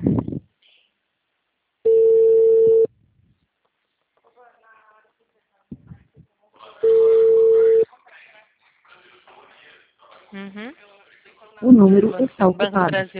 Uhum. O número está Banco do ocupado. Brasil.